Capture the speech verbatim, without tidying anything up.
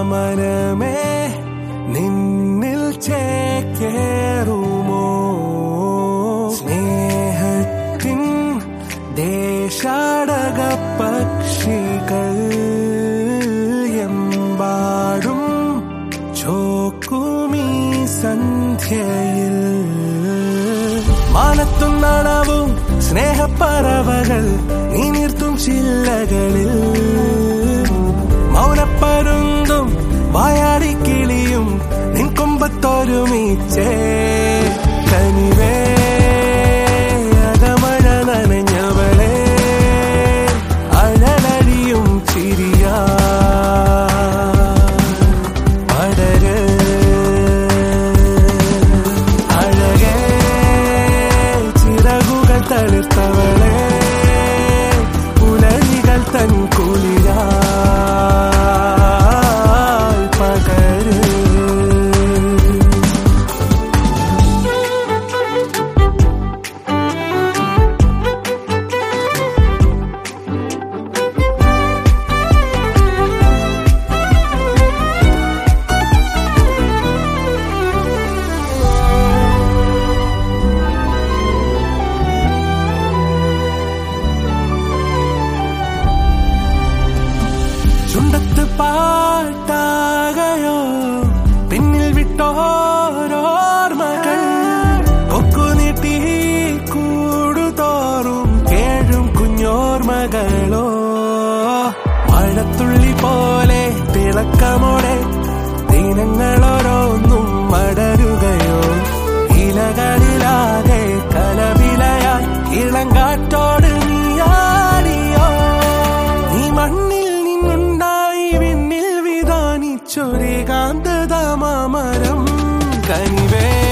മനമേ നിന്നിൽ ചേക്കേറുമോ സ്നേഹത്തിൻ ദേശാടക പക്ഷികൾ എമ്പാടും ചോക്കുമീ സന്ധ്യയിൽ മാനത്തും നാണവും സ്നേഹപ്പറവകൾ നീ നിർത്തും ചില്ലകളിൽ മൗനപ്പരുന്തും വായാടിക്കിളിയും നിൻ കൊമ്പത്തൊരുമിച്ചേ കനിവേ അകമഴ നനഞ്ഞവളെ അഴലടിയും ചിരിയാ പടര് അഴകേ ചിറകുകൾ തളിർത്തവളെ പുലരികൾ തൻ കുളിരാ ചുണ്ടത്ത് പാട്ടാകയോ പിന്നിൽ വിട്ടോരോർമകൾ കൊക്കുനീട്ടി കൂടുതോറും കേഴും കുഞ്ഞോർമകളോ മഴത്തുള്ളി പോലെ തിളക്കമോടെ ദിനങ്ങളോരോന്നും മടരുകയോ ഇലകളിലാകെ കലവിലയാൽ ഇളങ്കാറ്റോട് നീയാടിയോ നീ മണ്ണിൽ ചൊരികാന്തതമാമരം കനിവേ